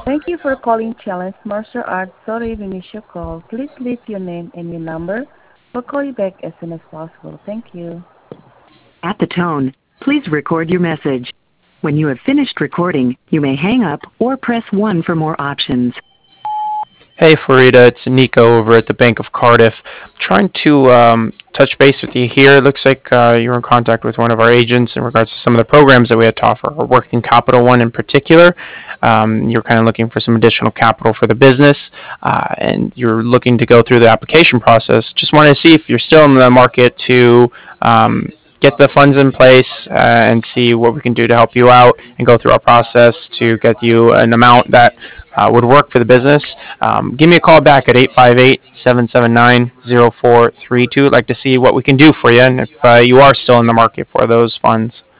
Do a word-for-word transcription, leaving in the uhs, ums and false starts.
Thank you for calling Challenge Martial Arts. Sorry we missed your call. Please leave your name and your number. We'll call you back as soon as possible. Thank you. At the tone, please record your message. When you have finished recording, you may hang up or press one for more options. Hey, Farida, it's Nico over at the Bank of Cardiff. Trying to um, touch base with you here. It looks like uh, you're in contact with one of our agents in regards to some of the programs that we had to offer, our working capital one in particular. Um, you're kind of looking for some additional capital for the business, uh, and you're looking to go through the application process. Just wanted to see if you're still in the market to um, get the funds in place uh, and see what we can do to help you out and go through our process to get you an amount that uh, would work for the business. Um, give me a call back at eight five eight, seven seven nine, zero four three two. I'd like to see what we can do for you and if uh, you are still in the market for those funds.